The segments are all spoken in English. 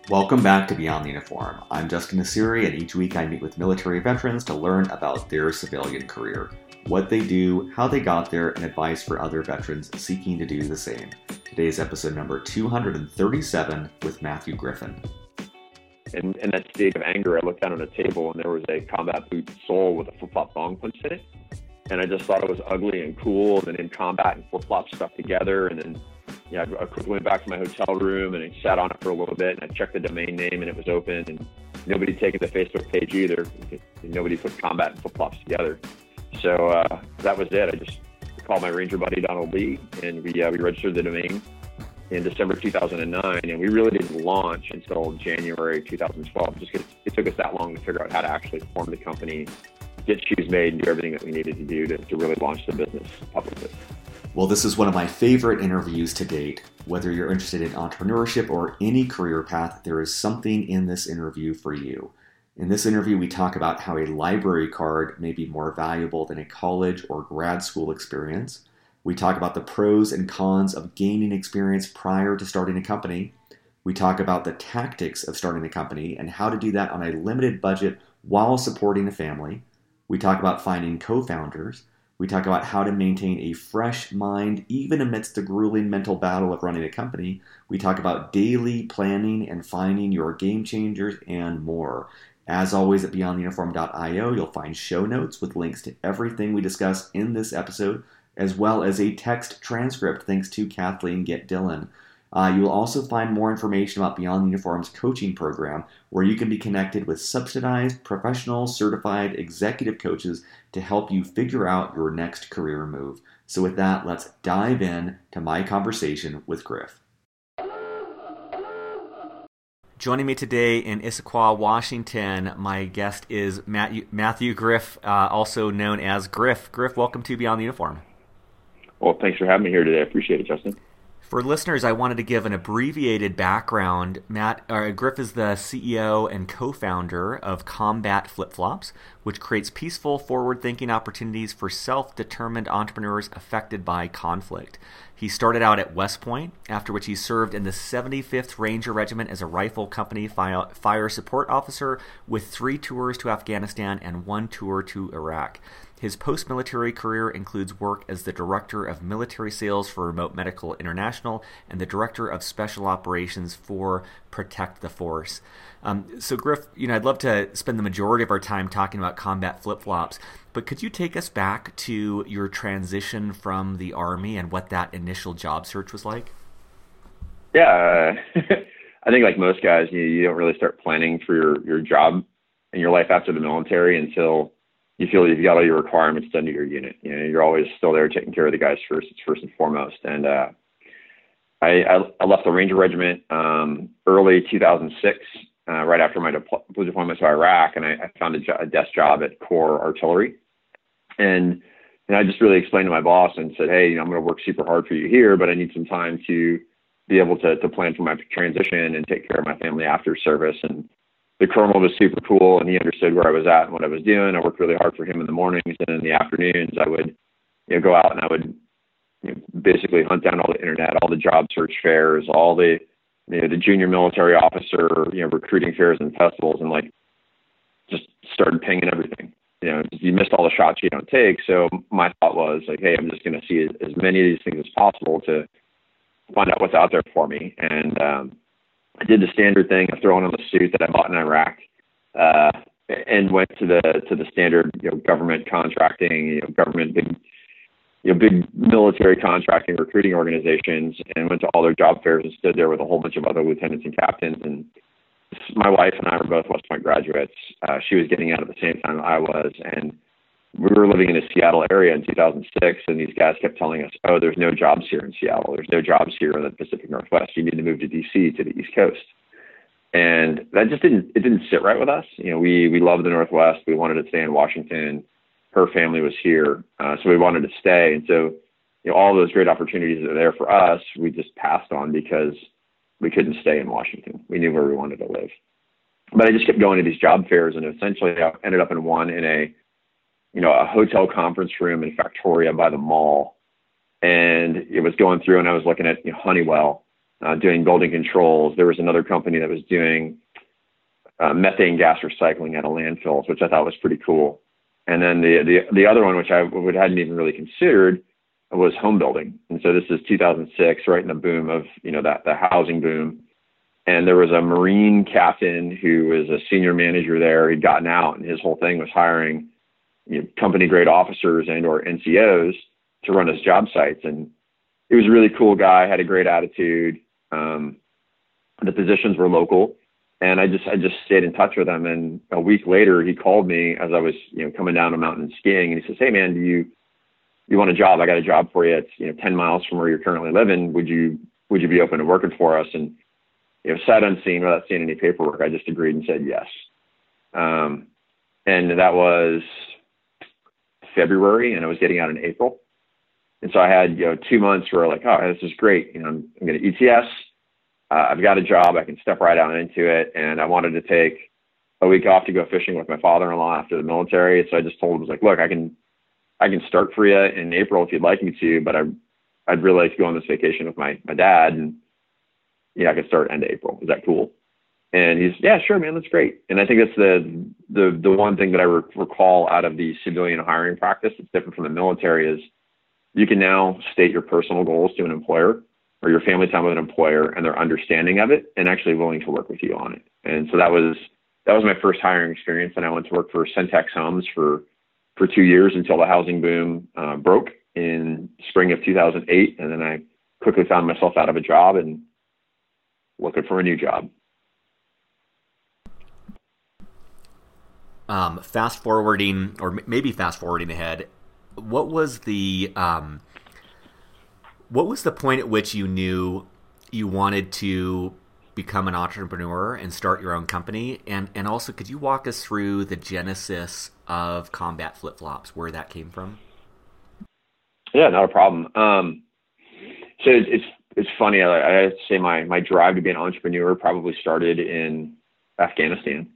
Welcome back to Beyond the Uniform. I'm Justin Nassiri, and each week I meet with military veterans to learn about their civilian career, what they do, how they got there, and advice for other veterans seeking to do the same. Today's episode number 237 with Matthew Griffin. In that state of anger, I looked down on a table and there was a combat boot sole with a flip-flop thong punched in it. And I just thought it was ugly and cool. And then in combat and flip-flops stuck together. And then I quickly went back to my hotel room and I sat on it for a little bit. And I checked the domain name and it was open. And nobody had taken the Facebook page either. Nobody put combat and flip-flops together. So that was it. I just called my Ranger buddy, Donald Lee, and we registered the domain in December 2009, and we really didn't launch until January 2012, just because it took us that long to figure out how to actually form the company, get shoes made, and do everything that we needed to do to really launch the business publicly. Well, this is one of my favorite interviews to date. Whether you're interested in entrepreneurship or any career path, there is something in this interview for you. In this interview, we talk about how a library card may be more valuable than a college or grad school experience. We talk about the pros and cons of gaining experience prior to starting a company. We talk about the tactics of starting a company and how to do that on a limited budget while supporting a family. We talk about finding co-founders. We talk about how to maintain a fresh mind even amidst the grueling mental battle of running a company. We talk about daily planning and finding your game changers and more. As always, at beyondtheuniform.io, you'll find show notes with links to everything we discuss in this episode, as well as a text transcript thanks to Kathleen Get Dillon. You will also find more information about Beyond the Uniform's coaching program, where you can be connected with subsidized, professional, certified executive coaches to help you figure out your next career move. So with that, let's dive in to my conversation with Griff. Joining me today in Issaquah, Washington, my guest is Matthew Griff, also known as Griff. Griff, welcome to Beyond the Uniform. Well, thanks for having me here today. I appreciate it, Justin. For listeners, I wanted to give an abbreviated background. Griff is the CEO and co-founder of Combat Flip-Flops, which creates peaceful, forward-thinking opportunities for self-determined entrepreneurs affected by conflict. He started out at West Point, after which he served in the 75th Ranger Regiment as a rifle company fire support officer with 3 tours to Afghanistan and 1 tour to Iraq. His post-military career includes work as the Director of Military Sales for Remote Medical International and the Director of Special Operations for Protect the Force. So Griff, I'd love to spend the majority of our time talking about Combat Flip-Flops, but could you take us back to your transition from the Army and what that initial job search was like? Yeah, I think like most guys, you don't really start planning for your job and your life after the military until you feel you've got all your requirements done to your unit. You're always still there taking care of the guys first. It's first and foremost. And I left the Ranger Regiment early 2006, right after my deployment to Iraq, and I found a desk job at Corps Artillery. And I just really explained to my boss and said, hey, I'm going to work super hard for you here, but I need some time to be able to plan for my transition and take care of my family after service. And the colonel was super cool, and he understood where I was at and what I was doing. I worked really hard for him in the mornings, and in the afternoons, I would go out and I would basically hunt down all the internet, all the job search fairs, all the the junior military officer recruiting fairs and festivals, and just started pinging everything. You missed all the shots you don't take. So my thought was hey, I'm just going to see as many of these things as possible to find out what's out there for me. And I did the standard thing of throwing on the suit that I bought in Iraq, and went to the standard government contracting, government big military contracting recruiting organizations, and went to all their job fairs and stood there with a whole bunch of other lieutenants and captains. And my wife and I were both West Point graduates. She was getting out at the same time I was, and we were living in the Seattle area in 2006, and these guys kept telling us, oh, there's no jobs here in Seattle. There's no jobs here in the Pacific Northwest. You need to move to D.C., to the East Coast. And that just didn't sit right with us. We loved the Northwest. We wanted to stay in Washington. Her family was here, so we wanted to stay. And so, all those great opportunities that are there for us, we just passed on because we couldn't stay in Washington. We knew where we wanted to live. But I just kept going to these job fairs, and eventually I ended up in one in a hotel conference room in Factoria by the mall. And it was going through, and I was looking at Honeywell, doing building controls. There was another company that was doing methane gas recycling at a landfill, which I thought was pretty cool. And then the other one, which I hadn't even really considered, was home building. And so this is 2006, right in the boom of, the housing boom. And there was a Marine captain who was a senior manager there. He'd gotten out, and his whole thing was hiring company grade officers and or NCOs to run his job sites. And he was a really cool guy, had a great attitude. The positions were local, and I just stayed in touch with him. And a week later, he called me as I was coming down a mountain skiing, and he says, "Hey man, do you want a job? I got a job for you. It's 10 miles from where you're currently living. Would you be open to working for us?" And sight unseen, without seeing any paperwork, I just agreed and said yes. And that was February, and I was getting out in April. And so I had 2 months where like, oh, this is great. I'm going to ETS. I've got a job. I can step right out into it. And I wanted to take a week off to go fishing with my father-in-law after the military. So I just told him, I was like, look, I can start for you in April if you'd like me to, but I'd really like to go on this vacation with my dad, and I could start end of April. Is that cool? And he's, yeah, sure, man, that's great. And I think that's the one thing that I recall out of the civilian hiring practice that's different from the military is you can now state your personal goals to an employer or your family time with an employer, and they're understanding of it and actually willing to work with you on it. And so that was my first hiring experience. And I went to work for Centex Homes for 2 years until the housing boom broke in spring of 2008. And then I quickly found myself out of a job and looking for a new job. Fast forwarding ahead, what was the point at which you knew you wanted to become an entrepreneur and start your own company? And also, could you walk us through the genesis of Combat Flip Flops, where that came from? Yeah, not a problem. So it's funny. I say my drive to be an entrepreneur probably started in Afghanistan.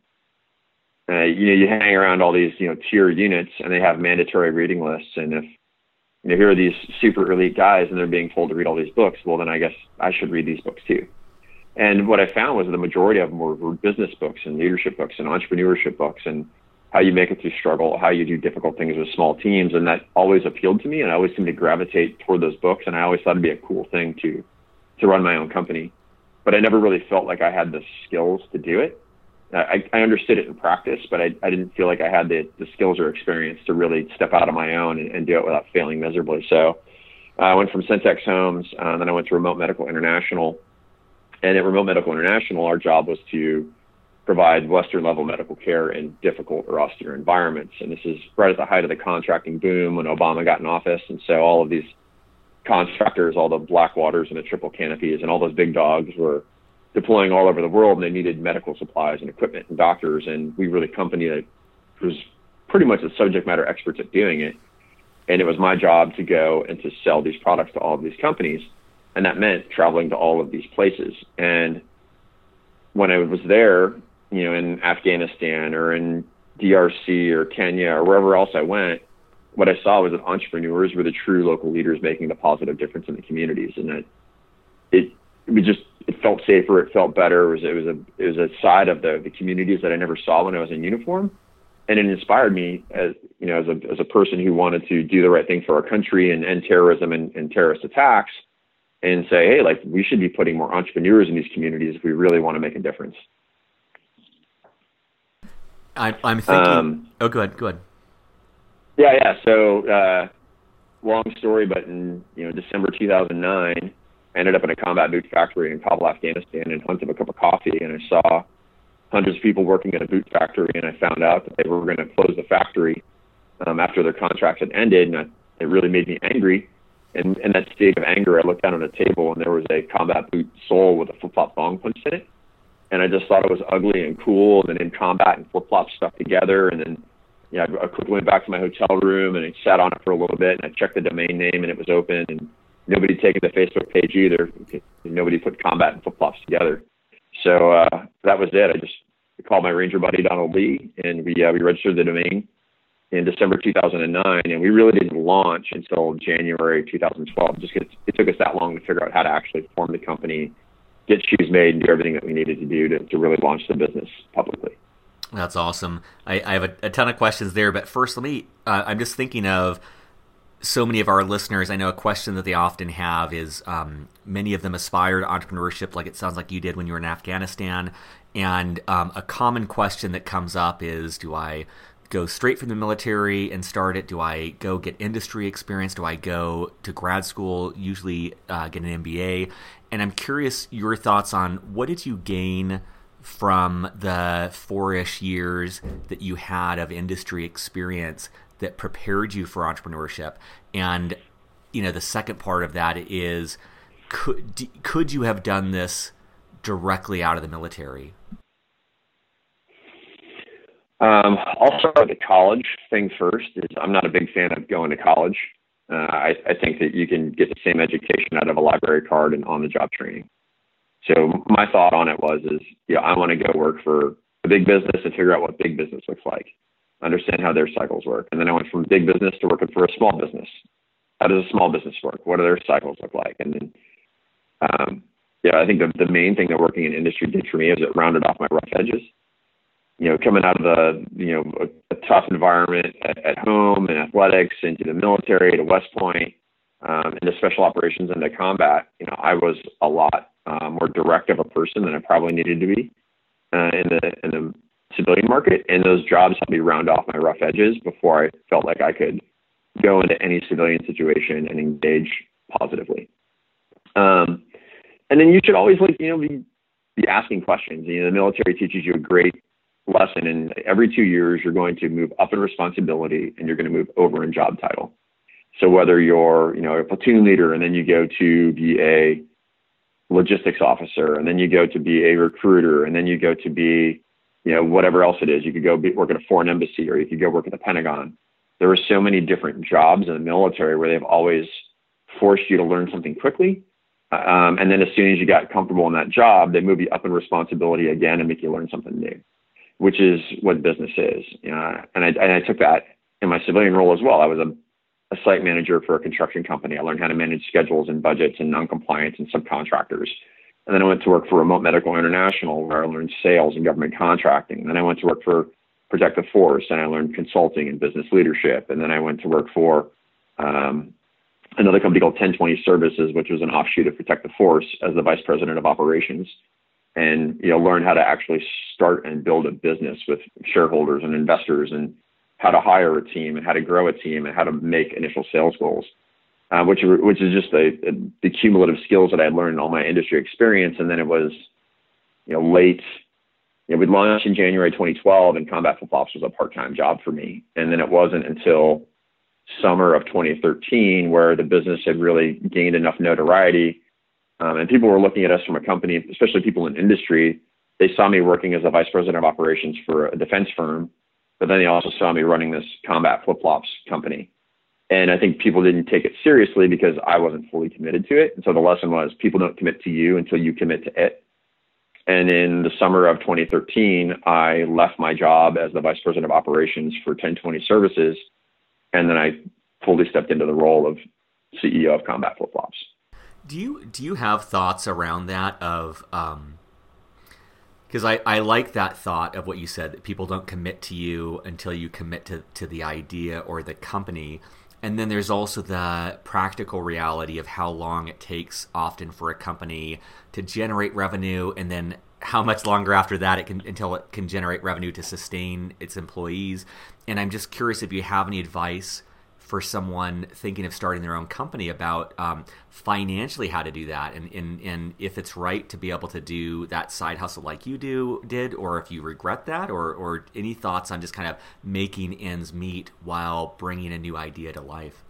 You hang around all these tier units, and they have mandatory reading lists. And if here are these super elite guys, and they're being told to read all these books, well, then I guess I should read these books too. And what I found was the majority of them were business books and leadership books and entrepreneurship books, and how you make it through struggle, how you do difficult things with small teams. And that always appealed to me, and I always seemed to gravitate toward those books. And I always thought it'd be a cool thing to run my own company, but I never really felt like I had the skills to do it. I understood it in practice, but I didn't feel like I had the skills or experience to really step out on my own and do it without failing miserably. So I went from Centex Homes, then I went to Remote Medical International. And at Remote Medical International, our job was to provide Western level medical care in difficult or austere environments. And this is right at the height of the contracting boom when Obama got in office. And so all of these contractors, all the Blackwaters and the triple canopies and all those big dogs were deploying all over the world, and they needed medical supplies and equipment and doctors. And we were the company that was pretty much the subject matter experts at doing it. And it was my job to go and to sell these products to all of these companies. And that meant traveling to all of these places. And when I was there, in Afghanistan or in DRC or Kenya or wherever else I went, what I saw was that entrepreneurs were the true local leaders making the positive difference in the communities. And that it felt safer, it felt better. It was a side of the communities that I never saw when I was in uniform. And it inspired me as a person who wanted to do the right thing for our country and end terrorism and terrorist attacks, and say, hey, like, we should be putting more entrepreneurs in these communities if we really want to make a difference. I'm thinking. Go ahead. Yeah. So, long story, but in December 2009, I ended up in a combat boot factory in Kabul, Afghanistan, and hunted a cup of coffee, and I saw hundreds of people working at a boot factory, and I found out that they were going to close the factory after their contracts had ended, and it really made me angry. And in that state of anger, I looked down on a table, and there was a combat boot sole with a flip-flop thong punched in it. And I just thought it was ugly and cool, and then in combat and flip-flops stuck together. And then I quickly went back to my hotel room, and I sat on it for a little bit, and I checked the domain name, and it was open, and nobody had taken the Facebook page either. Nobody put combat and flip-flops together. So that was it. I just called my ranger buddy, Donald Lee, and we registered the domain in December 2009, and we really didn't launch until January 2012, just because it took us that long to figure out how to actually form the company get shoes made and do everything that we needed to do to really launch the business publicly. That's awesome. I have a ton of questions there, but first I'm just thinking of so many of our listeners. I know a question that they often have is many of them aspire to entrepreneurship like it sounds like you did when you were in Afghanistan. And a common question that comes up is, do I go straight from the military and start it? Do I go get industry experience? Do I go to grad school, usually get an MBA? And I'm curious your thoughts on what did you gain from the 4-ish years that you had of industry experience that prepared you for entrepreneurship? And, the second part of that is, could you have done this directly out of the military? I'll start with the college thing first. I'm not a big fan of going to college. I think that you can get the same education out of a library card and on-the-job training. So my thought on it I want to go work for a big business and figure out what big business looks like, understand how their cycles work. And then I went from big business to working for a small business. How does a small business work? What do their cycles look like? And then, I think the main thing that working in industry did for me is it rounded off my rough edges. Coming out of a tough environment at home and athletics into the military to West Point, into special operations into combat, I was a lot more direct of a person than I probably needed to be in the civilian market. And those jobs helped me round off my rough edges before I felt like I could go into any civilian situation and engage positively. And then you should always be asking questions. The military teaches you a great lesson, and every 2 years you're going to move up in responsibility and you're going to move over in job title. So whether you're a platoon leader and then you go to be a logistics officer and then you go to be a recruiter and then you go to be whatever else it is, you could go work at a foreign embassy or you could go work at the Pentagon. There are so many different jobs in the military where they've always forced you to learn something quickly. And then as soon as you got comfortable in that job, they move you up in responsibility again and make you learn something new, which is what business is. And I took that in my civilian role as well. I was a site manager for a construction company. I learned how to manage schedules and budgets and non-compliance and subcontractors. And then I went to work for Remote Medical International, where I learned sales and government contracting. And then I went to work for Protective Force, and I learned consulting and business leadership. And then I went to work for another company called 1020 Services, which was an offshoot of Protective Force, as the vice president of operations. And learn how to actually start and build a business with shareholders and investors, and how to hire a team and how to grow a team and how to make initial sales goals, which is just the cumulative skills that I had learned in all my industry experience. And then it was late. We launched in January 2012, and Combat Flip-Flops was a part-time job for me. And then it wasn't until summer of 2013 where the business had really gained enough notoriety. And people were looking at us from a company, especially people in industry. They saw me working as a vice president of operations for a defense firm, but then they also saw me running this Combat Flip-Flops company. And I think people didn't take it seriously because I wasn't fully committed to it. And so the lesson was, people don't commit to you until you commit to it. And in the summer of 2013, I left my job as the vice president of operations for 1020 Services. And then I fully stepped into the role of CEO of Combat Flip-Flops. Do you have thoughts around that of, because I like that thought of what you said, that people don't commit to you until you commit to the idea or the company. And then there's also the practical reality of how long it takes often for a company to generate revenue, and then how much longer after that until it can generate revenue to sustain its employees. And I'm just curious if you have any advice for someone thinking of starting their own company about financially how to do that, and if it's right to be able to do that side hustle like you did, or if you regret that, or any thoughts on just kind of making ends meet while bringing a new idea to life?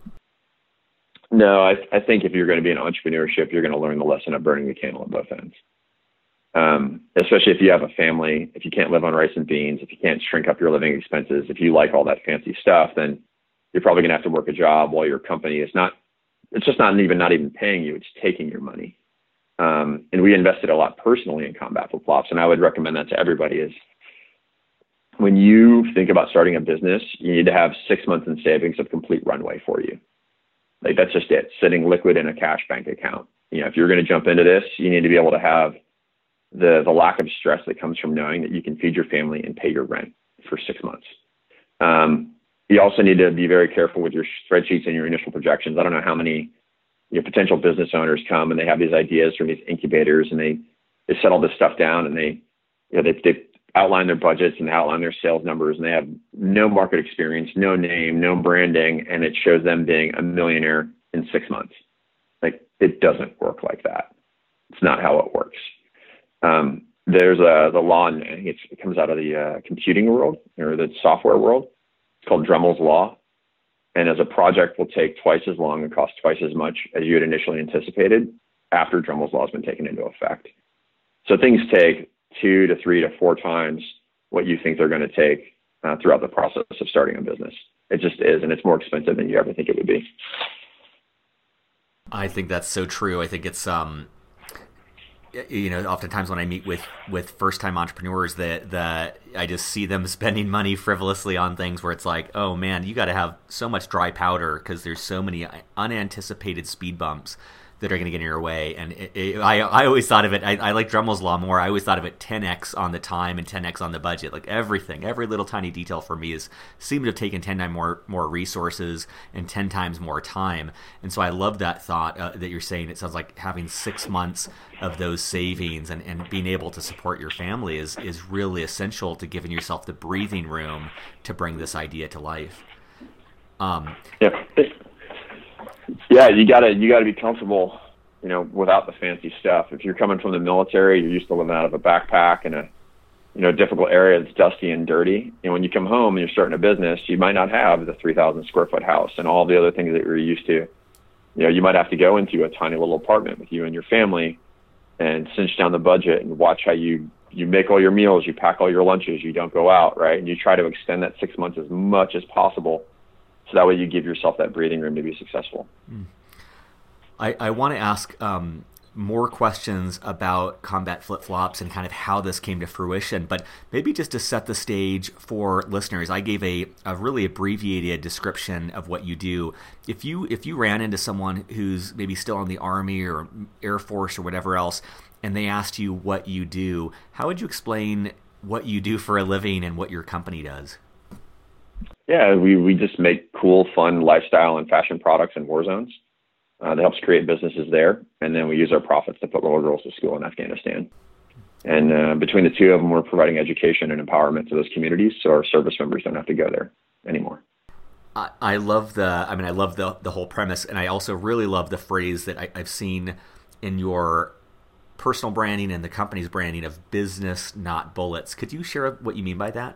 No, I think if you're going to be in entrepreneurship, you're going to learn the lesson of burning the candle at both ends. Especially if you have a family, if you can't live on rice and beans, if you can't shrink up your living expenses, if you like all that fancy stuff, then you're probably going to have to work a job while your company is it's just not even paying you, it's taking your money. And we invested a lot personally in Combat Flip-Flops, and I would recommend that to everybody, is when you think about starting a business, you need to have 6 months in savings of complete runway for you. Like, that's just it, sitting liquid in a cash bank account. If you're going to jump into this, you need to be able to have the lack of stress that comes from knowing that you can feed your family and pay your rent for 6 months. You also need to be very careful with your spreadsheets and your initial projections. I don't know how many potential business owners come and they have these ideas from these incubators, and they set all this stuff down, and they outline their budgets and outline their sales numbers, and they have no market experience, no name, no branding, and it shows them being a millionaire in 6 months. Like, it doesn't work like that. It's not how it works. There's the law, and it comes out of the computing world or the software world. It's called Dremell's Law. And as a project will take twice as long and cost twice as much as you had initially anticipated after Dremell's Law has been taken into effect. So things take 2 to 3 to 4 times what you think they're going to take throughout the process of starting a business. It just is, and it's more expensive than you ever think it would be. I think that's so true. I think it's oftentimes when I meet with first-time entrepreneurs, that I just see them spending money frivolously on things where it's like, oh man, you got to have so much dry powder because there's so many unanticipated speed bumps that are going to get in your way. And I always thought of it, I like Dremell's Law more. I always thought of it 10x on the time and 10x on the budget. Like everything, every little tiny detail for me seemed to have taken 10 times more resources and 10 times more time. And so I love that thought that you're saying. It sounds like having 6 months of those savings and being able to support your family is really essential to giving yourself the breathing room to bring this idea to life. Yeah, you gotta be comfortable, without the fancy stuff. If you're coming from the military, you're used to living out of a backpack in a difficult area that's dusty and dirty. And when you come home and you're starting a business, you might not have the 3,000 square foot house and all the other things that you're used to. You might have to go into a tiny little apartment with you and your family and cinch down the budget and watch how you make all your meals, you pack all your lunches, you don't go out, right? And you try to extend that 6 months as much as possible. So that way you give yourself that breathing room to be successful. I want to ask more questions about Combat Flip-Flops and kind of how this came to fruition, but maybe just to set the stage for listeners, I gave a really abbreviated description of what you do. If you ran into someone who's maybe still in the Army or Air Force or whatever else, and they asked you what you do, how would you explain what you do for a living and what your company does? Yeah, we just make cool, fun lifestyle and fashion products in war zones. That helps create businesses there. And then we use our profits to put little girls to school in Afghanistan. And between the two of them, we're providing education and empowerment to those communities so our service members don't have to go there anymore. I love the whole premise. And I also really love the phrase that I've seen in your personal branding and the company's branding of business, not bullets. Could you share what you mean by that?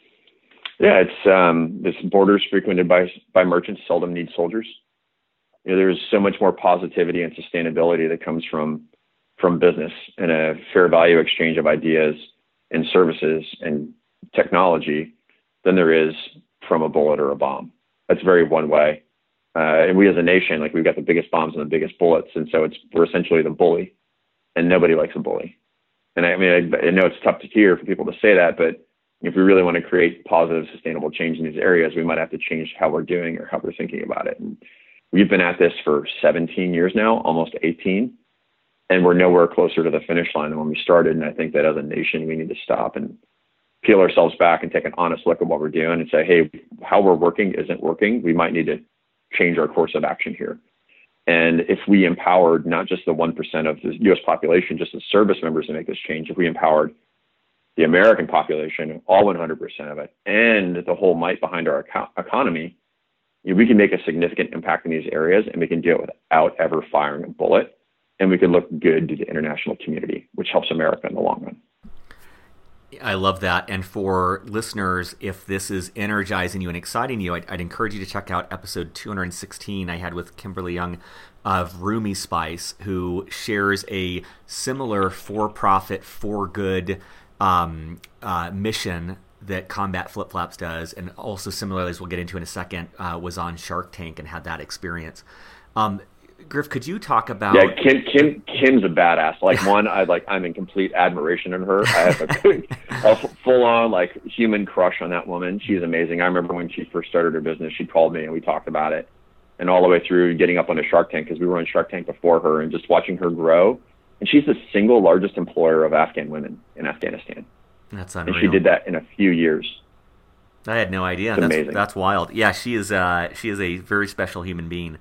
Yeah, it's borders frequented by merchants seldom need soldiers. There's so much more positivity and sustainability that comes from business and a fair value exchange of ideas and services and technology than there is from a bullet or a bomb. That's very one way. And we as a nation, like, we've got the biggest bombs and the biggest bullets. And so we're essentially the bully, and nobody likes a bully. And I know it's tough to hear for people to say that, but if we really want to create positive, sustainable change in these areas, we might have to change how we're doing or how we're thinking about it. And we've been at this for 17 years now, almost 18, and we're nowhere closer to the finish line than when we started. And I think that as a nation, we need to stop and peel ourselves back and take an honest look at what we're doing and say, hey, how we're working isn't working. We might need to change our course of action here. And if we empowered not just the 1% of the U.S. population, just as service members to make this change, if we empowered the American population, all 100% of it, and the whole might behind our economy, we can make a significant impact in these areas, and we can do it without ever firing a bullet, and we can look good to the international community, which helps America in the long run. I love that. And for listeners, if this is energizing you and exciting you, I'd encourage you to check out episode 216 I had with Kimberly Young of Rumi Spice, who shares a similar for-profit, for-good mission that Combat Flip-Flops does, and also similarly, as we'll get into in a second, was on Shark Tank and had that experience. Griff, could you talk about? Yeah, Kim's a badass. I'm in complete admiration of her. I have a full-on human crush on that woman. She's amazing. I remember when she first started her business, she called me and we talked about it, and all the way through getting up on the Shark Tank, because we were on Shark Tank before her, and just watching her grow And she's the single largest employer of Afghan women in Afghanistan. That's unreal. And she did that in a few years. I had no idea. It's amazing. That's wild. Yeah, she is a very special human being.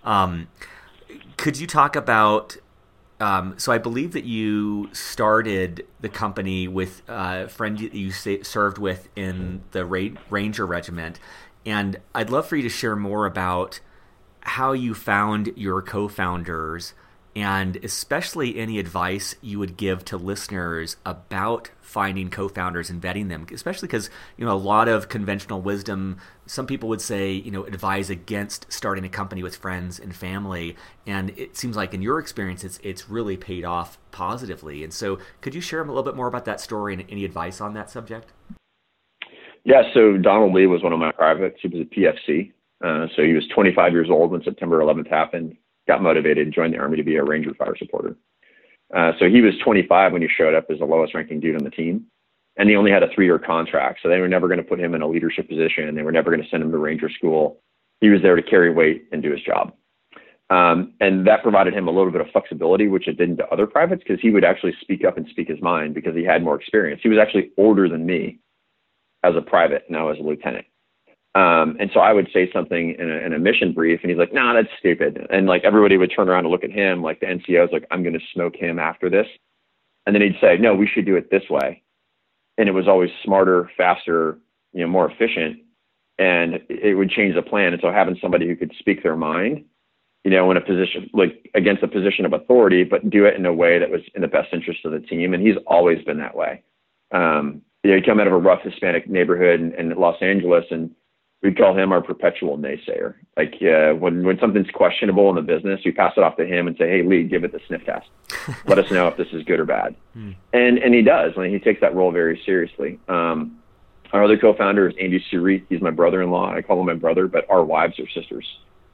Could you talk about? So I believe that you started the company with a friend that you served with in the Ranger Regiment, and I'd love for you to share more about how you found your co-founders, and especially any advice you would give to listeners about finding co-founders and vetting them, especially because, a lot of conventional wisdom, some people would say, advise against starting a company with friends and family. And it seems like in your experience, it's really paid off positively. And so could you share a little bit more about that story and any advice on that subject? Yeah. So Donald Lee was one of my privates. He was a PFC. So he was 25 years old when September 11th happened, got motivated, joined the Army to be a Ranger fire supporter. So he was 25 when he showed up as the lowest ranking dude on the team. And he only had a 3-year contract. So they were never going to put him in a leadership position. They were never going to send him to Ranger school. He was there to carry weight and do his job. And that provided him a little bit of flexibility, which it didn't to other privates, because he would actually speak up and speak his mind because he had more experience. He was actually older than me as a private, now as a lieutenant. And so I would say something in a mission brief, and he's like, "Nah, that's stupid." And like everybody would turn around and look at him, like the NCO is like, "I'm going to smoke him after this." And then he'd say, "No, we should do it this way." And it was always smarter, faster, more efficient, and it would change the plan. And so having somebody who could speak their mind, in a position like against a position of authority, but do it in a way that was in the best interest of the team. And he's always been that way. He come out of a rough Hispanic neighborhood in Los Angeles, and we'd call him our perpetual naysayer. Like when something's questionable in the business, we pass it off to him and say, "Hey, Lee, give it the sniff test. Let us know if this is good or bad." And he does. He takes that role very seriously. Our other co-founder is Andy Surit. He's my brother-in-law. I call him my brother, but our wives are sisters.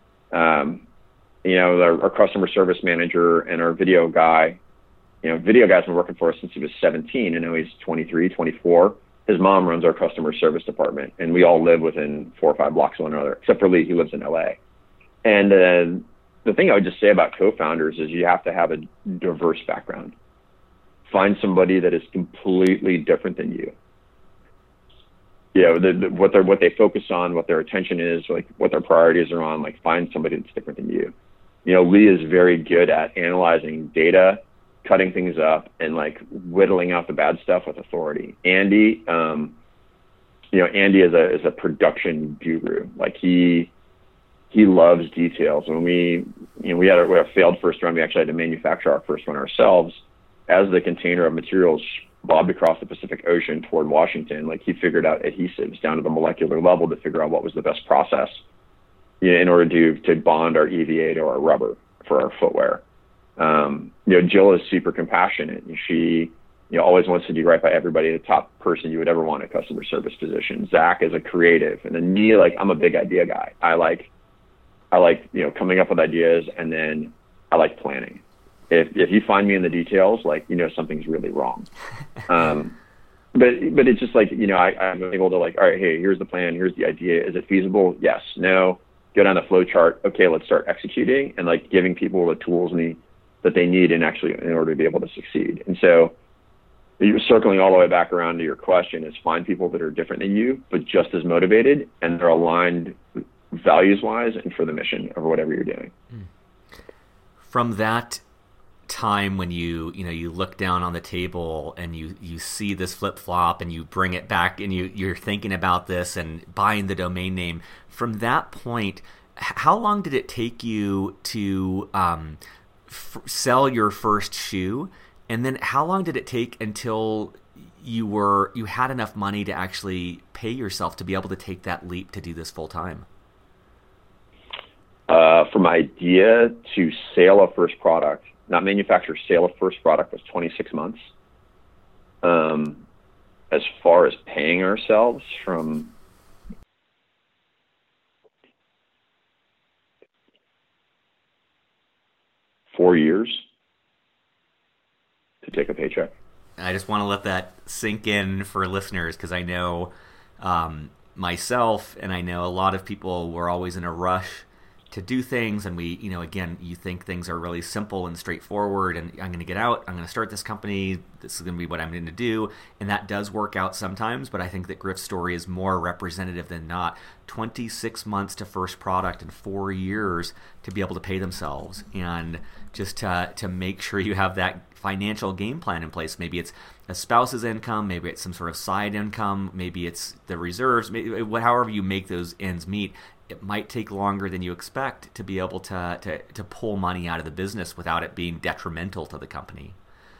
Our customer service manager and our video guy. Video guy's been working for us since he was 17, and now he's 23, 24. His mom runs our customer service department, and we all live within 4 or 5 blocks of one another, except for Lee. He lives in LA. And the thing I would just say about co-founders is you have to have a diverse background. Find somebody that is completely different than you. What they focus on, what their attention is, like what their priorities are on. Like find somebody that's different than you. Lee is very good at analyzing data, cutting things up, and like whittling out the bad stuff with authority. Andy, Andy is a production guru. Like he loves details. When we had a failed first run, we actually had to manufacture our first one ourselves. As the container of materials bobbed across the Pacific Ocean toward Washington, like he figured out adhesives down to the molecular level to figure out what was the best process in order to bond our EVA to our rubber for our footwear. Jill is super compassionate, and she, always wants to do right by everybody, the top person you would ever want in a customer service position. Zach is a creative. And then me, like, I'm a big idea guy. I like, coming up with ideas, and then I like planning. If you find me in the details, like, something's really wrong. But it's just like, I'm able to like, all right, hey, here's the plan. Here's the idea. Is it feasible? Yes, no, go down the flow chart. Okay, let's start executing, and like giving people the tools that they need in order to be able to succeed. And so you're circling all the way back around to your question is find people that are different than you, but just as motivated, and they're aligned values wise and for the mission of whatever you're doing. From that time when you look down on the table and you see this flip-flop and you bring it back and you're thinking about this and buying the domain name, from that point, how long did it take you to sell your first shoe, and then how long did it take until you had enough money to actually pay yourself to be able to take that leap to do this full time? From idea to sale of first product, not manufacture, sale of first product, was 26 months. As far as paying ourselves, from four years to take a paycheck. I just want to let that sink in for listeners, because I know myself, and I know a lot of people were always in a rush to do things, and we, again, you think things are really simple and straightforward, and I'm going to get out, I'm going to start this company, this is going to be what I'm going to do, and that does work out sometimes, but I think that Griff's story is more representative than not. 26 months to first product and 4 years to be able to pay themselves, and just to make sure you have that financial game plan in place. Maybe it's a spouse's income, maybe it's some sort of side income, maybe it's the reserves, maybe, however you make those ends meet. It might take longer than you expect to be able to pull money out of the business without it being detrimental to the company.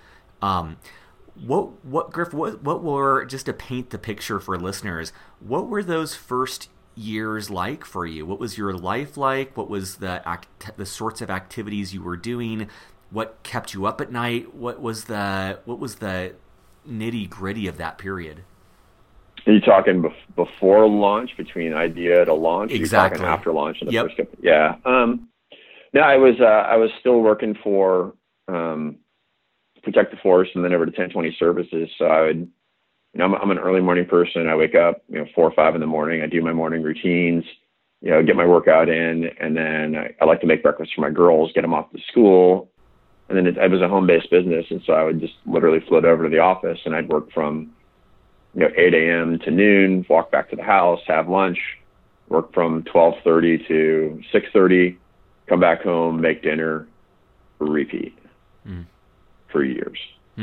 Griff, what were, just to paint the picture for listeners, what were those first years like for you? What was your life like? What was the sorts of activities you were doing? What kept you up at night? What was the nitty gritty of that period? Are you talking before launch, between idea to launch? Exactly. Are you talking after launch in the Yep. first couple? Yeah. No, I was still working for Protect the Forest and then over to 1020 Services. So I would, I'm an early morning person. I wake up, 4 or 5 in the morning. I do my morning routines, get my workout in, and then I like to make breakfast for my girls, get them off to school. And then it was a home-based business, and so I would just literally float over to the office, and I'd work from 8 a.m. to noon, walk back to the house, have lunch, work from 12:30 to 6:30, come back home, make dinner, repeat for years.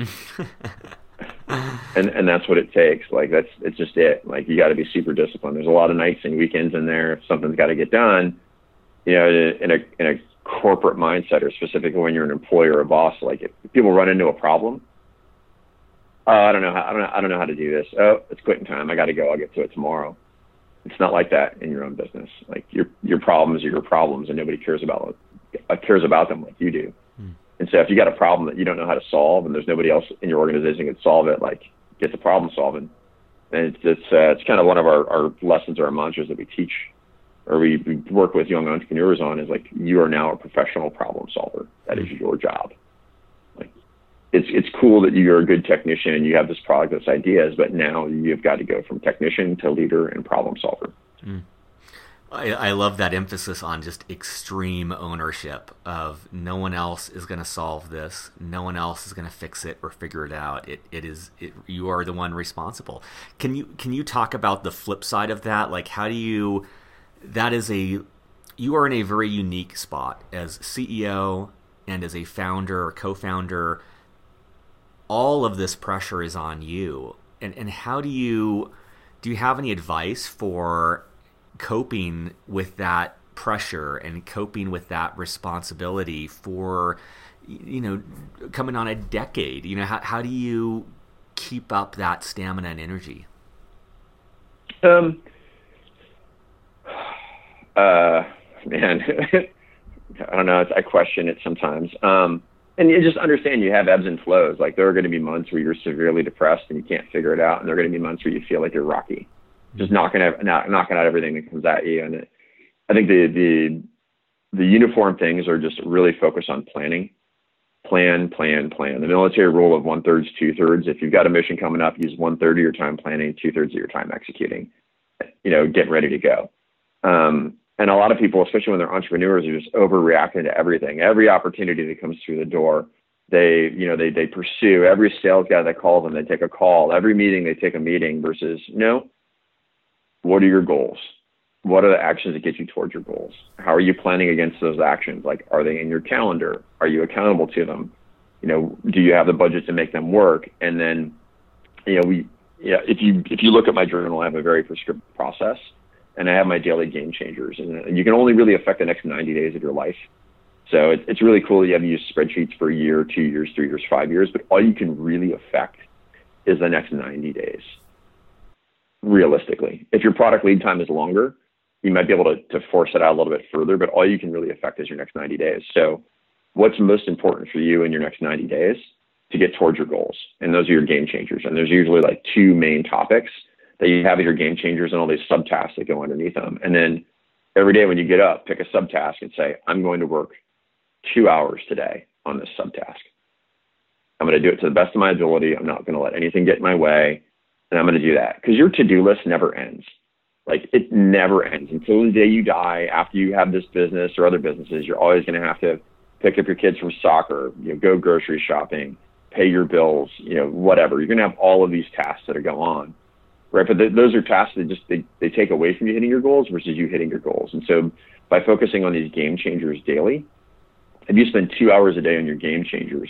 and that's what it takes. Like it's just it. Like you got to be super disciplined. There's a lot of nights and weekends in there. If something's got to get done, in a corporate mindset, or specifically when you're an employer or a boss, like if people run into a problem, I don't know how to do this. Oh, it's quitting time. I got to go. I'll get to it tomorrow. It's not like that in your own business. Like your problems are your problems, and nobody cares about them like you do. And so if you got a problem that you don't know how to solve, and there's nobody else in your organization that can solve it, like get the problem solving. And it's kind of one of our lessons or our mantras that we teach, or we work with young entrepreneurs on, is like, you are now a professional problem solver. That is your job. Like it's cool that you're a good technician and you have this product, this ideas, but now you've got to go from technician to leader and problem solver. I love that emphasis on just extreme ownership of no one else is going to solve this. No one else is going to fix it or figure it out. You are the one responsible. Can you talk about the flip side of that? Like, you are in a very unique spot as CEO and as a founder or co-founder. All of this pressure is on you. And how do you have any advice for coping with that pressure and coping with that responsibility for, coming on a decade? How do you keep up that stamina and energy? Man, I don't know. I question it sometimes. And you just understand you have ebbs and flows. Like there are going to be months where you're severely depressed and you can't figure it out. And there are going to be months where you feel like you're Rocky, just knocking out everything that comes at you. And I think the uniform things are just really focused on planning. Plan. The military rule of 1/3, 2/3. If you've got a mission coming up, use 1/3 of your time planning, 2/3 of your time executing. Get ready to go. And a lot of people, especially when they're entrepreneurs, are just overreacting to everything. Every opportunity that comes through the door, they pursue. Every sales guy that calls them, they take a call. Every meeting, they take a meeting. Versus, what are your goals? What are the actions that get you towards your goals? How are you planning against those actions? Like, are they in your calendar? Are you accountable to them? Do you have the budget to make them work? And then, if you look at my journal, I have a very prescriptive process, and I have my daily game changers, and you can only really affect the next 90 days of your life. So it's really cool that you have to use spreadsheets for a year, 2 years, 3 years, 5 years, but all you can really affect is the next 90 days. Realistically, if your product lead time is longer, you might be able to force it out a little bit further, but all you can really affect is your next 90 days. So what's most important for you in your next 90 days to get towards your goals? And those are your game changers. And there's usually like 2 main topics that you have as your game changers and all these subtasks that go underneath them. And then every day when you get up, pick a subtask and say, I'm going to work 2 hours today on this subtask. I'm going to do it to the best of my ability. I'm not going to let anything get in my way. And I'm going to do that, because your to-do list never ends. Like it never ends until the day you die. After you have this business or other businesses, you're always going to have to pick up your kids from soccer, go grocery shopping, pay your bills, whatever. You're going to have all of these tasks that are going on, right? But those are tasks that they take away from you hitting your goals versus you hitting your goals. And so by focusing on these game changers daily, if you spend 2 hours a day on your game changers,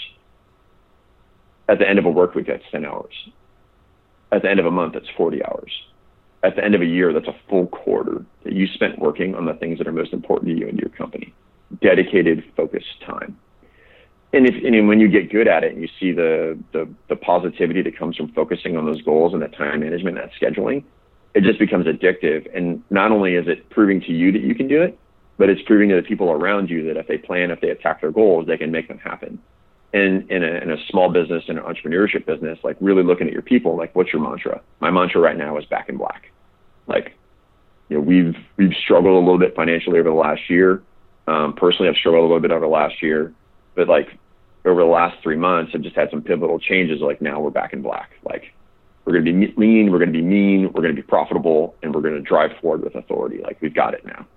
at the end of a work week, that's 10 hours. At the end of a month, that's 40 hours. At the end of a year, that's a full quarter that you spent working on the things that are most important to you and your company. Dedicated, focused time. And when you get good at it and you see the positivity that comes from focusing on those goals and that time management, that scheduling, it just becomes addictive. And not only is it proving to you that you can do it, but it's proving to the people around you that if they attack their goals, they can make them happen. And in a small business, in an entrepreneurship business, like really looking at your people, like what's your mantra? My mantra right now is back in black. Like, we've struggled a little bit financially over the last year. Personally, I've struggled a little bit over the last year, but like over the last 3 months, I've just had some pivotal changes. Like now we're back in black. Like we're going to be lean, we're going to be mean, we're going to be profitable, and we're going to drive forward with authority. Like we've got it now.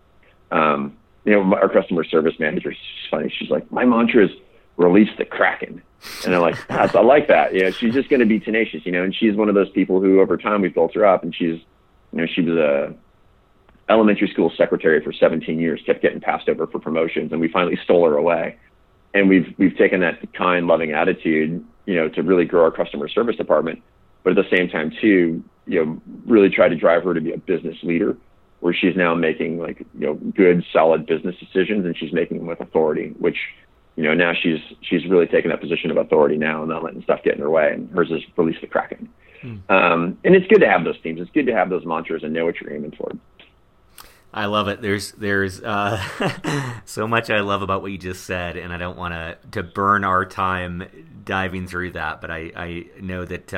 Our customer service manager, she's funny. She's like, my mantra is release the Kraken. And I'm like, I like that. She's just going to be tenacious, and she's one of those people who over time we've built her up, and she was a elementary school secretary for 17 years, kept getting passed over for promotions, and we finally stole her away. And we've taken that kind, loving attitude, to really grow our customer service department, but at the same time too, really try to drive her to be a business leader, where she's now making good, solid business decisions, and she's making them with authority, which, now she's really taken that position of authority now and not letting stuff get in her way. And hers is release the Kraken. And it's good to have those themes. It's good to have those mantras and know what you're aiming for. I love it. There's so much I love about what you just said, and I don't want to burn our time diving through that, but I know that,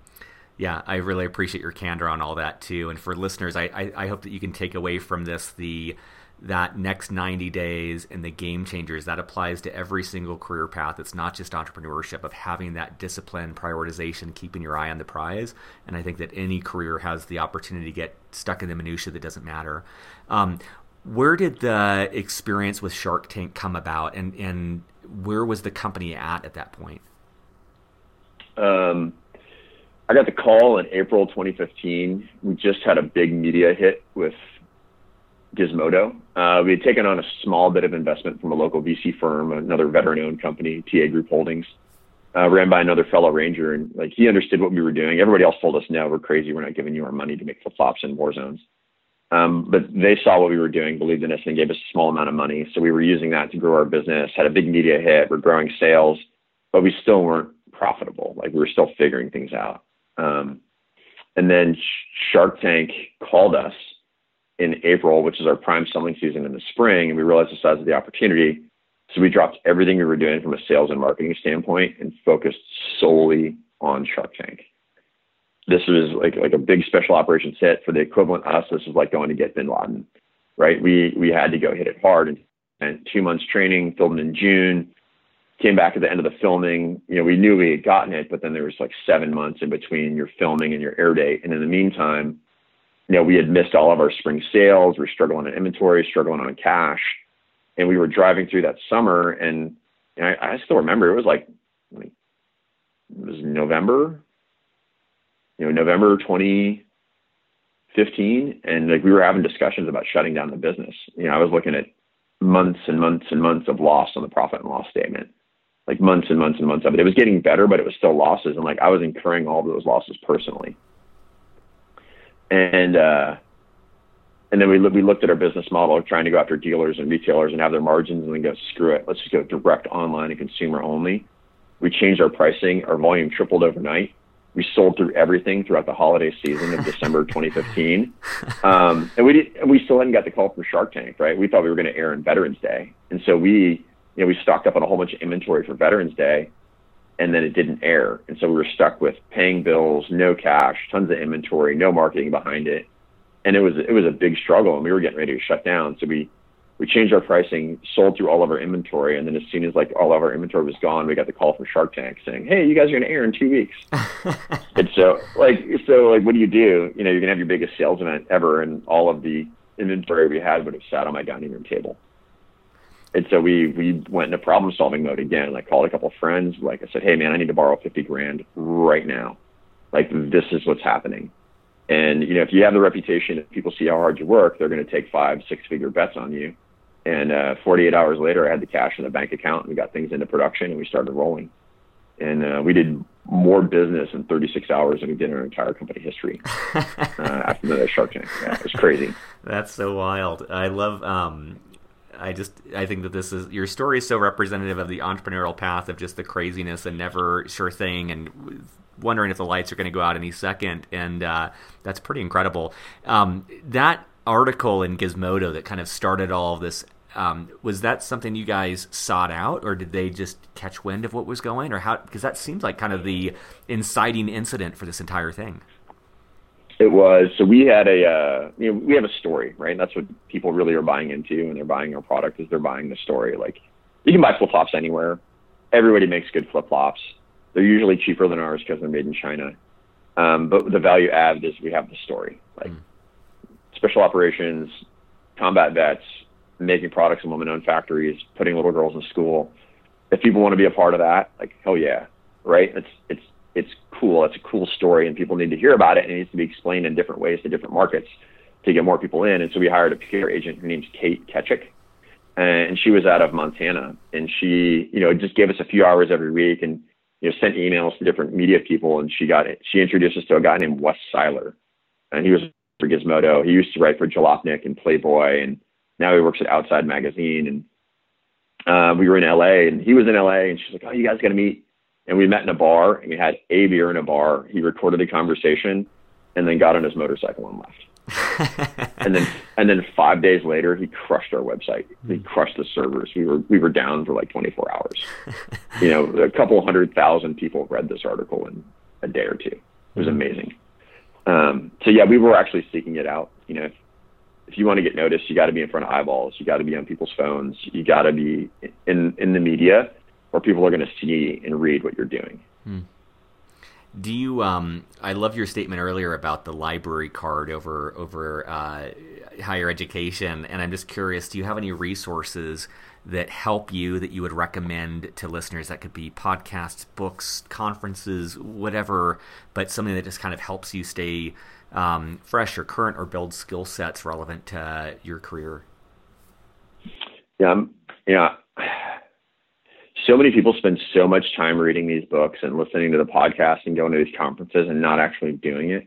I really appreciate your candor on all that too. And for listeners, I hope that you can take away from this that next 90 days and the game changers. That applies to every single career path. It's not just entrepreneurship, of having that discipline, prioritization, keeping your eye on the prize. And I think that any career has the opportunity to get stuck in the minutia that doesn't matter. Where did the experience with Shark Tank come about, and where was the company at that point? I got the call in April 2015. We just had a big media hit with Gizmodo. We had taken on a small bit of investment from a local VC firm, another veteran-owned company, TA Group Holdings, ran by another fellow ranger, and he understood what we were doing. Everybody else told us, no, we're crazy. We're not giving you our money to make flip-flops in war zones. But they saw what we were doing, believed in us, and gave us a small amount of money. So we were using that to grow our business, had a big media hit, we're growing sales, but we still weren't profitable. Like we were still figuring things out. And then Shark Tank called us in April, which is our prime selling season in the spring, and we realized the size of the opportunity. So we dropped everything we were doing from a sales and marketing standpoint and focused solely on Shark Tank. This was like a big special operations hit. For the equivalent of us, this was like going to get bin Laden, right? We had to go hit it hard, and 2 months training, filmed in June, came back at the end of the filming. We knew we had gotten it, but then there was 7 months in between your filming and your air date. And in the meantime, we had missed all of our spring sales. We were struggling on inventory, struggling on cash. And we were driving through that summer, and I still remember it was November, November 2015. And we were having discussions about shutting down the business. I was looking at months and months and months of loss on the profit and loss statement, months and months and months of it. It was getting better, but it was still losses. And I was incurring all of those losses personally. And then we looked at our business model, trying to go after dealers and retailers and have their margins, and then go, screw it, let's just go direct online and consumer only. We changed our pricing. Our volume tripled overnight. We sold through everything throughout the holiday season of December 2015. And we still hadn't got the call from Shark Tank, right? We thought we were going to air on Veterans Day. And so we stocked up on a whole bunch of inventory for Veterans Day, and then it didn't air. And so we were stuck with paying bills, no cash, tons of inventory, no marketing behind it. And it was a big struggle, and we were getting ready to shut down. So we We changed our pricing, sold through all of our inventory, and then as soon as like all of our inventory was gone, we got the call from Shark Tank saying, "Hey, you guys are going to air in 2 weeks." And so like, what do? You know, you're going to have your biggest sales event ever, and all of the inventory we had would have sat on my dining room table. And so we went into problem solving mode again. Like, called a couple of friends. Like, I said, "Hey man, I need to borrow 50 grand right now. Like, this is what's happening." And, you know, if you have the reputation, if people see how hard you work, they're going to take 5-6-figure bets on you. And 48 hours later, I had the cash in the bank account, and we got things into production, and we started rolling. And we did more business in 36 hours than we did in our entire company history after the Shark Tank. Yeah, it was crazy. That's so wild. I love. I think that your story is so representative of the entrepreneurial path of just the craziness and never sure thing, and wondering if the lights are going to go out any second. And that's pretty incredible. That article in Gizmodo that kind of started all of this, was that something you guys sought out, or did they just catch wind of what was going, or how? Because that seems like kind of the inciting incident for this entire thing. It was. So we had we have a story, right? And that's what people really are buying into when they're buying our product, is they're buying the story. Like, you can buy flip-flops anywhere. Everybody makes good flip-flops. They're usually cheaper than ours because they're made in China. But the value add is we have the story. Like, special operations, combat vets, making products in women-owned factories, putting little girls in school. If people want to be a part of that, like, hell yeah, right? It's cool. It's a cool story, and people need to hear about it, and it needs to be explained in different ways to different markets to get more people in. And so we hired a PR agent. Her name's Kate Ketchick, and she was out of Montana, and she, you know, just gave us a few hours every week, and, you know, sent emails to different media people, and she introduced us to a guy named Wes Seiler, and he was for Gizmodo. He used to write for Jalopnik and Playboy, and now he works at Outside Magazine. And we were in LA, and he was in LA, and she's like, "Oh, you guys got to meet." And we met in a bar, and we had a beer in a bar. He recorded the conversation and then got on his motorcycle and left. and then 5 days later, he crushed our website. He crushed the servers. We were down for like 24 hours. You know, a couple 100,000 people read this article in a day or two. It was amazing. So yeah, we were actually seeking it out. You know, if you want to get noticed, you got to be in front of eyeballs. You got to be on people's phones. You got to be in the media, where people are going to see and read what you're doing. Do you? I love your statement earlier about the library card over higher education, and I'm just curious. Do you have any resources that help you that you would recommend to listeners? That could be podcasts, books, conferences, whatever, but something that just kind of helps you stay fresh or current, or build skill sets relevant to your career. Yeah. So many people spend so much time reading these books and listening to the podcast and going to these conferences and not actually doing it.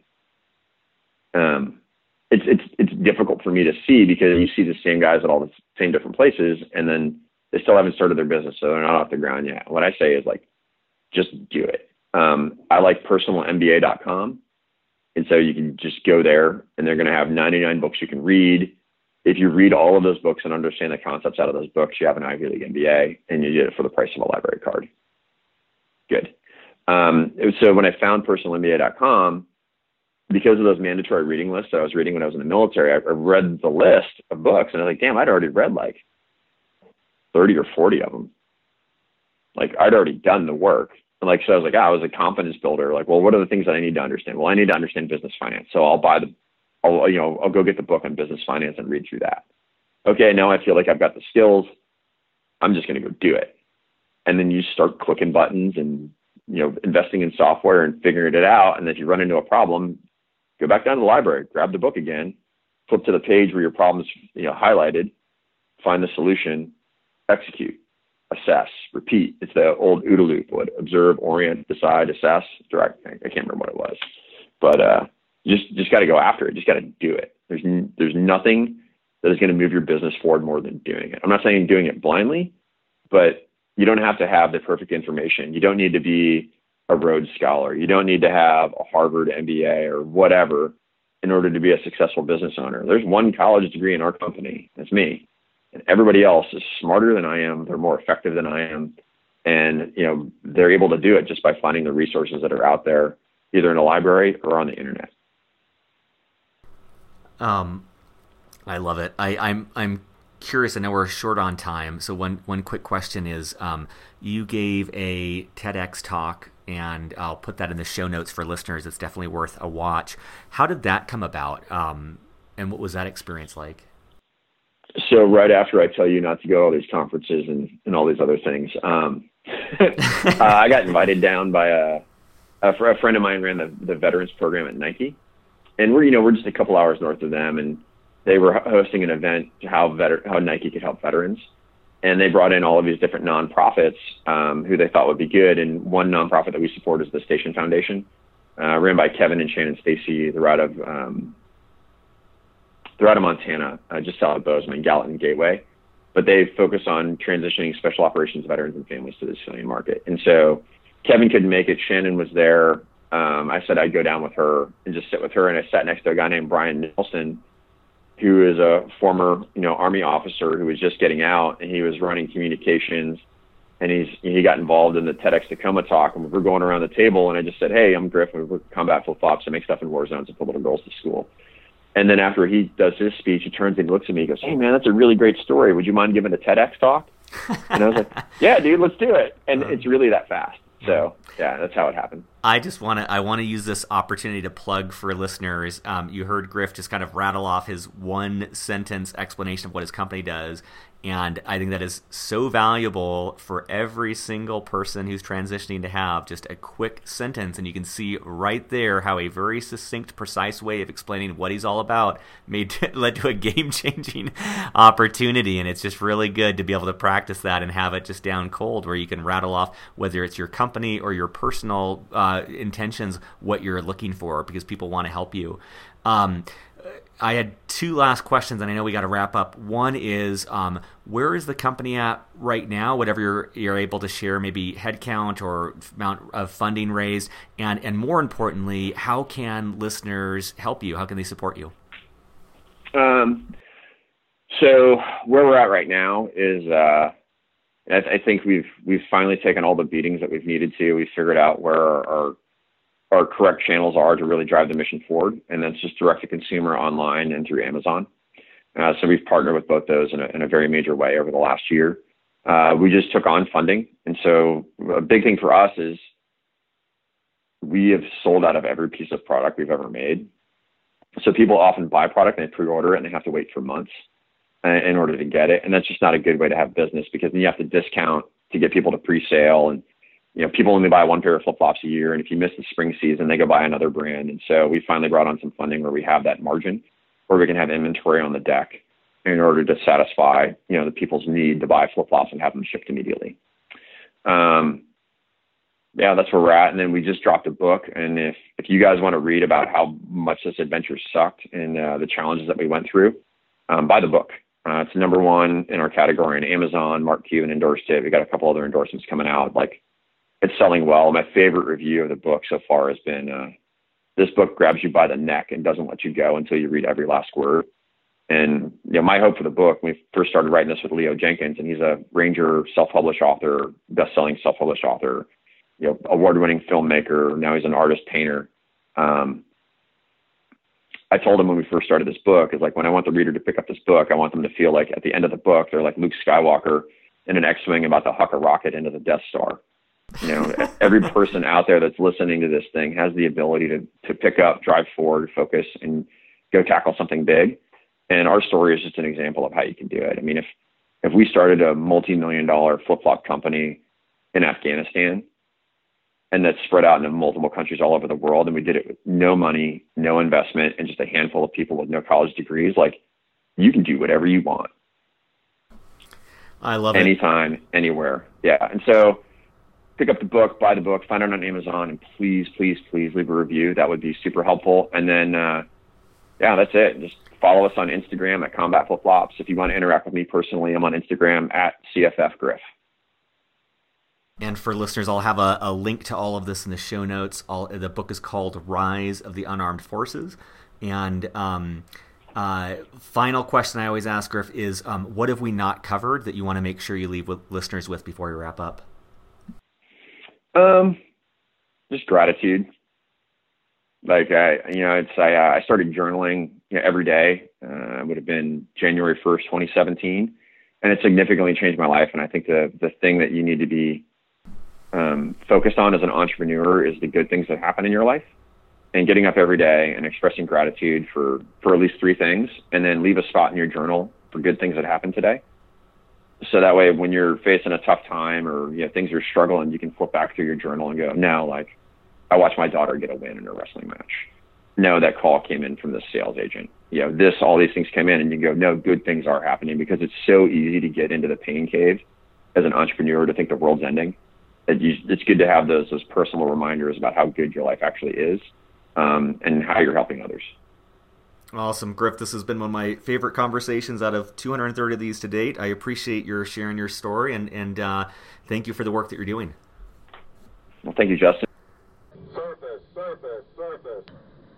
It's difficult for me to see, because you see the same guys at all the same different places, and then they still haven't started their business, so they're not off the ground yet. What I say is, like, just do it. I like personalmba.com. And so you can just go there, and they're going to have 99 books you can read. If you read all of those books and understand the concepts out of those books, you have an Ivy League MBA, and you did it for the price of a library card. Good. So when I found personalmba.com, because of those mandatory reading lists that I was reading when I was in the military, I read the list of books, and I was like, damn, I'd already read like 30 or 40 of them. Like, I'd already done the work. And like, so I was like, I was a confidence builder. Like, well, what are the things that I need to understand? Well, I need to understand business finance. So I'll go get the book on business finance and read through that. Okay, now I feel like I've got the skills. I'm just going to go do it. And then you start clicking buttons and, you know, investing in software and figuring it out. And if you run into a problem, go back down to the library, grab the book again, flip to the page where your problem's, you know, highlighted, find the solution, execute, assess, repeat. It's the old OODA loop: observe, orient, decide, assess, direct. I can't remember what it was, but just got to go after it. Just got to do it. There's nothing that is going to move your business forward more than doing it. I'm not saying doing it blindly, but you don't have to have the perfect information. You don't need to be a Rhodes Scholar. You don't need to have a Harvard MBA or whatever in order to be a successful business owner. There's one college degree in our company. That's me. And everybody else is smarter than I am. They're more effective than I am. And, you know, they're able to do it just by finding the resources that are out there, either in a library or on the internet. I love it. I'm curious. I know we're short on time, so one quick question is: you gave a TEDx talk, and I'll put that in the show notes for listeners. It's definitely worth a watch. How did that come about, and what was that experience like? So right after I tell you not to go to all these conferences and all these other things, I got invited down by a friend of mine ran the veterans program at Nike, and we're just a couple hours north of them, and they were hosting an event to how Nike could help veterans, and they brought in all of these different nonprofits who they thought would be good, and one nonprofit that we support is the Station Foundation, ran by Kevin and Shannon Stacy. They're out of Montana, just south of Bozeman, Gallatin Gateway. But they focus on transitioning special operations veterans and families to the civilian market. And so Kevin couldn't make it. Shannon was there. I said I'd go down with her and just sit with her. And I sat next to a guy named Brian Nelson, who is a former, Army officer who was just getting out, and he was running communications. And he got involved in the TEDx Tacoma talk, and we're going around the table. And I just said, "Hey, I'm Griff. We're combat flip-flops. I make stuff in war zones and put little girls to school." And then after he does his speech, he turns and looks at me and goes, "Hey, man, that's a really great story. Would you mind giving a TEDx talk?" And I was like, "Yeah, dude, let's do it." And it's really that fast. So, yeah, that's how it happened. I want to use this opportunity to plug for listeners. You heard Griff just kind of rattle off his one sentence explanation of what his company does. And I think that is so valuable for every single person who's transitioning to have just a quick sentence. And you can see right there how a very succinct, precise way of explaining what he's all about led to a game-changing opportunity. And it's just really good to be able to practice that and have it just down cold, where you can rattle off whether it's your company or your personal intentions, what you're looking for, because people want to help you. I had two last questions, and I know we got to wrap up. One is, where is the company at right now? Whatever you're able to share, maybe headcount or amount of funding raised, and more importantly, how can listeners help you? How can they support you? So where we're at right now is, I think we've finally taken all the beatings that we've needed to. We figured out where our correct channels are to really drive the mission forward, and that's just direct to consumer online and through Amazon. So we've partnered with both those in a very major way over the last year. We just took on funding, and so a big thing for us is we have sold out of every piece of product we've ever made. So people often buy product and they pre-order it, and they have to wait for months in order to get it, and that's just not a good way to have business, because then you have to discount to get people to pre-sale, and people only buy one pair of flip-flops a year, and if you miss the spring season, they go buy another brand. And so we finally brought on some funding where we have that margin, where we can have inventory on the deck in order to satisfy, the people's need to buy flip-flops and have them shipped immediately. That's where we're at. And then we just dropped a book. And if you guys want to read about how much this adventure sucked and the challenges that we went through, buy the book. It's number one in our category on Amazon. Mark Cuban endorsed it. We got a couple other endorsements coming out. It's selling well. My favorite review of the book so far has been, this book grabs you by the neck and doesn't let you go until you read every last word. And, my hope for the book, we first started writing this with Leo Jenkins, and he's a Ranger self-published author, best-selling self-published author, award-winning filmmaker. Now he's an artist painter. I told him when we first started this book, is when I want the reader to pick up this book, I want them to feel like at the end of the book, they're like Luke Skywalker in an X-Wing about to huck a rocket into the Death Star. Every person out there that's listening to this thing has the ability to pick up, drive forward, focus, and go tackle something big. And our story is just an example of how you can do it. I mean, if we started a multi-million-dollar flip-flop company in Afghanistan, and that's spread out into multiple countries all over the world, and we did it with no money, no investment, and just a handful of people with no college degrees, you can do whatever you want. I love it. Anytime, anywhere. Yeah. And so pick up the book, buy the book, find it on Amazon, and please, please, please leave a review. That would be super helpful. And then, that's it. Just follow us on Instagram at Combat Flip Flops. If you want to interact with me personally, I'm on Instagram at CFFGriff. And for listeners, I'll have a link to all of this in the show notes. The book is called Rise of the Unarmed Forces. And final question I always ask, Griff, is what have we not covered that you want to make sure you leave listeners with before we wrap up? Just gratitude. Like I started journaling every day. It would have been January 1st, 2017, and it significantly changed my life. And I think the thing that you need to be focused on as an entrepreneur is the good things that happen in your life, and getting up every day and expressing gratitude for at least 3 things, and then leave a spot in your journal for good things that happened today. So that way, when you're facing a tough time or things are struggling, you can flip back through your journal and go, no, like I watched my daughter get a win in a wrestling match. No, that call came in from this sales agent. All these things came in, and you go, no, good things are happening, because it's so easy to get into the pain cave as an entrepreneur to think the world's ending. It's good to have those personal reminders about how good your life actually is, and how you're helping others. Awesome. Griff, this has been one of my favorite conversations out of 230 of these to date. I appreciate your sharing your story, and thank you for the work that you're doing. Well, thank you, Justin. Surface.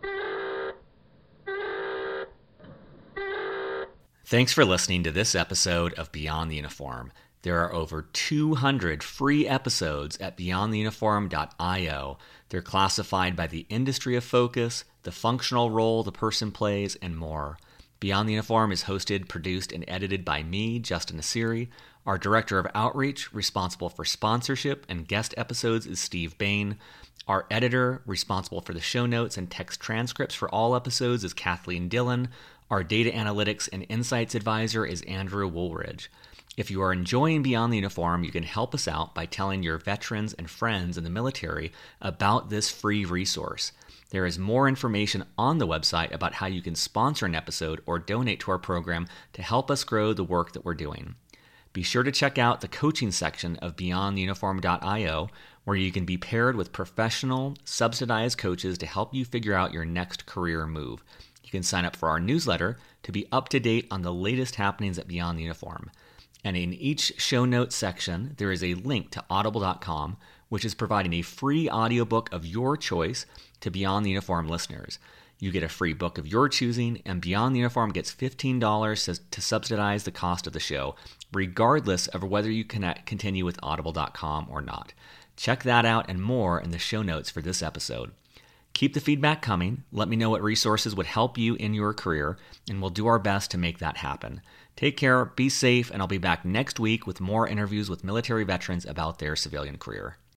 Thanks for listening to this episode of Beyond the Uniform. There are over 200 free episodes at beyondtheuniform.io. They're classified by the industry of focus, the functional role the person plays, and more. Beyond the Uniform is hosted, produced, and edited by me, Justin Nassiri. Our Director of Outreach, responsible for sponsorship and guest episodes, is Steve Bain. Our editor, responsible for the show notes and text transcripts for all episodes, is Kathleen Dillon. Our data analytics and insights advisor is Andrew Woolridge. If you are enjoying Beyond the Uniform, you can help us out by telling your veterans and friends in the military about this free resource. There is more information on the website about how you can sponsor an episode or donate to our program to help us grow the work that we're doing. Be sure to check out the coaching section of beyondtheuniform.io, where you can be paired with professional, subsidized coaches to help you figure out your next career move. You can sign up for our newsletter to be up to date on the latest happenings at Beyond the Uniform. And in each show notes section, there is a link to audible.com, which is providing a free audiobook of your choice to Beyond the Uniform listeners. You get a free book of your choosing, and Beyond the Uniform gets $15 to subsidize the cost of the show, regardless of whether you continue with audible.com or not. Check that out and more in the show notes for this episode. Keep the feedback coming. Let me know what resources would help you in your career, and we'll do our best to make that happen. Take care, be safe, and I'll be back next week with more interviews with military veterans about their civilian career.